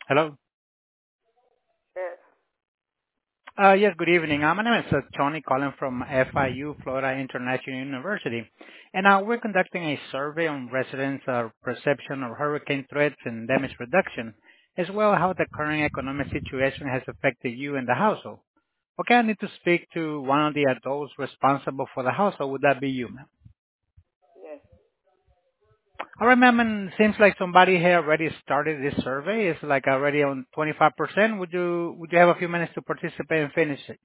Hello. Yes, Yes, good evening. My name is Tony calling from FIU, Florida International University. And we're conducting a survey on residents' perception of hurricane threats and damage reduction, as well how the current economic situation has affected you and the household. Okay, I need to speak to one of the adults responsible for the household. Would that be you, ma'am? yes. All right, ma'am, and it seems like somebody here already started this survey. It's like already on 25%. Would you have a few minutes to participate and finish it?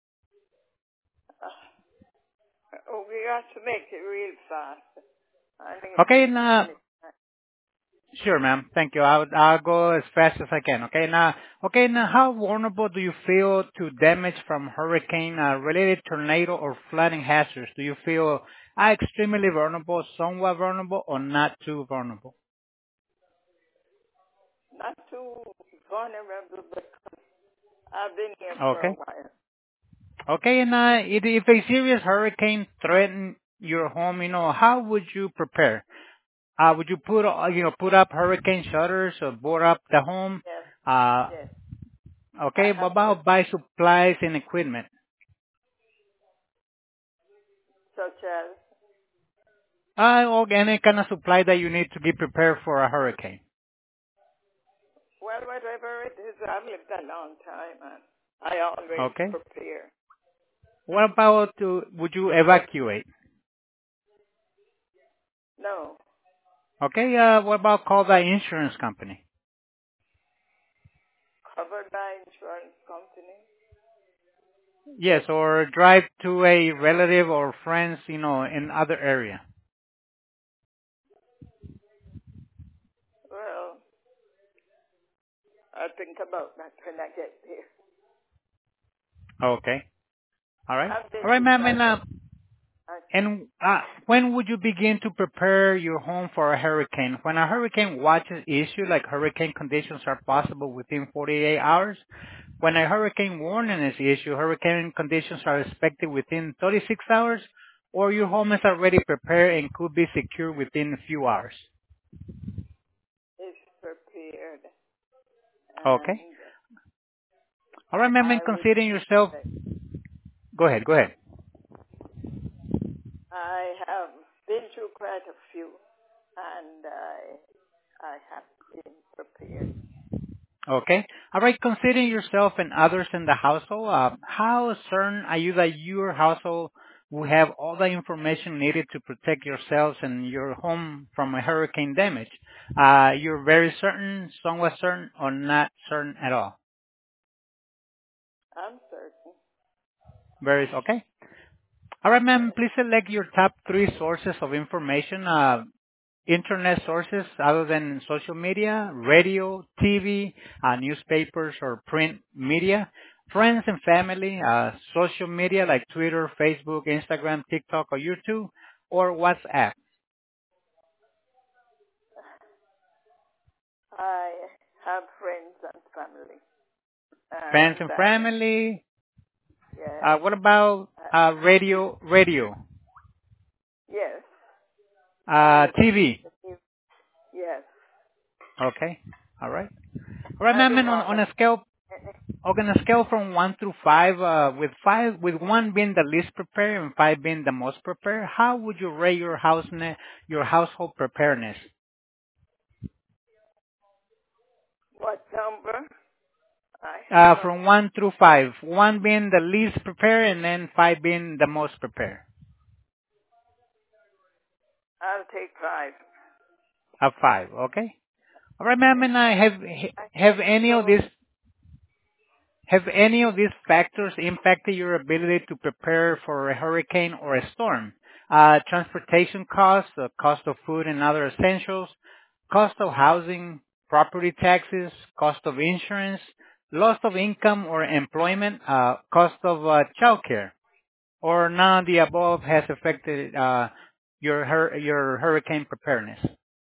We got to make it real fast. I need Okay, to now finish. sure, ma'am. Thank you. I'll go as fast as I can. Okay, now, how vulnerable do you feel to damage from hurricane related tornado or flooding hazards? Do you feel extremely vulnerable, somewhat vulnerable, or not too vulnerable? Not too vulnerable, but I've been here for a Okay. while. Okay, and if a serious hurricane threatened your home, how would you prepare? Would you put up hurricane shutters or board up the home? Yes, Uh, yes. I okay, what have to, about buy supplies and equipment? such as, Or any kind of supply that you need to be prepared for a hurricane. well, whatever it is, I've lived a long time and I always Okay. prepare. What about would you evacuate? No, Okay. What about call the insurance company? covered by insurance company. Yes, or drive to a relative or friends, in other area. Well, I'll think about that when I get there. Okay. All right. I've been All right, to ma'am. And several. I, when would you begin to prepare your home for a hurricane? When a hurricane watch is issued, like hurricane conditions are possible within 48 hours. When a hurricane warning is issued, hurricane conditions are expected within 36 hours, or your home is already prepared and could be secured within a few hours. is prepared Okay. and All right, ma'am. And I would considering yourself, say go ahead. Go ahead. I have been through quite a few, and I have been prepared. Okay. All right. Considering yourself and others in the household, how certain are you that your household will have all the information needed to protect yourselves and your home from a hurricane damage? You're very certain, somewhat certain, or not certain at all? I'm certain. Very okay. All right, ma'am. Yes, Please select your top three sources of information. Internet sources other than social media, radio, TV, newspapers or print media, friends and family, social media like Twitter, Facebook, Instagram, TikTok, or YouTube, or WhatsApp. I have friends and family, Friends and and family. yes, What about uh, radio, yes, I listen to TV? the news. Yes, Okay. All right. All right, ma'am. And everyone. on a scale Okay, on a scale from 1 through 5, with 1 being the least prepared and 5 being the most prepared, how would you rate your household preparedness? What number? I have a. From 1 through 5, 1 being the least prepared and then 5 being the most prepared. I'll take 5. A 5, okay? All right, ma'am, Yes, and I have think any of so. these Have any of these factors impacted your ability to prepare for a hurricane or a storm? Transportation costs, the cost of food and other essentials, cost of housing, property taxes, cost of insurance, loss of income or employment, cost of childcare, or none of the above has affected your hurricane preparedness.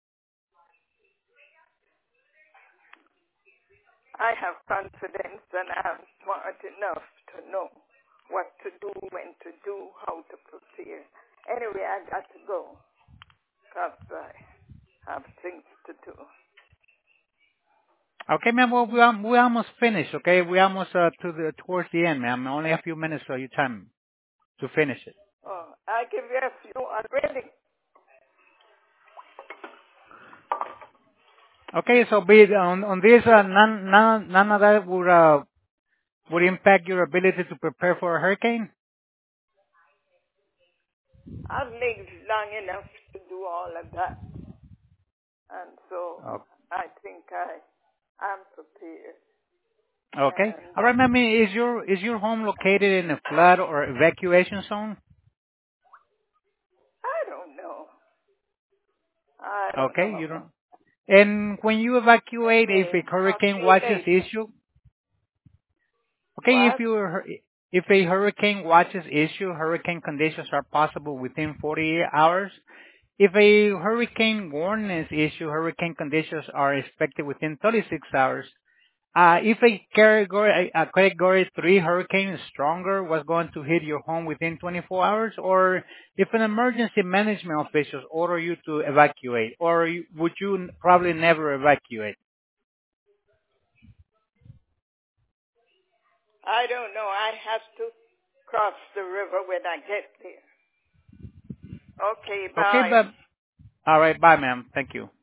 I have confidence and I'm smart enough to know what to do, when to do, how to prepare. Anyway, I got to go because I have things to do. Okay, ma'am. Well, we almost finished. Okay, we almost towards the end, ma'am. Only a few minutes of your time to finish it. Oh, I give you a few already. Okay, so be on this, none of that would impact your ability to prepare for a hurricane. I've lived long enough to do all of that. And so Oh, I think I am prepared. okay. And All right, ma'am. Is your home located in a flood or evacuation zone? I don't know. I don't Okay, know. you don't. And when you evacuate, if Okay, a talk to hurricane you watches later. issue, okay, What? if a hurricane watches issue, hurricane conditions are possible within 48 hours. If a hurricane warning is issued, hurricane conditions are expected within 36 hours. If a category 3 hurricane is stronger, was going to hit your home within 24 hours, or if an emergency management officials order you to evacuate, or would you probably never evacuate? I don't know. I have to cross the river when I get there. Okay, Okay, bye. but all right, bye, ma'am. Thank you.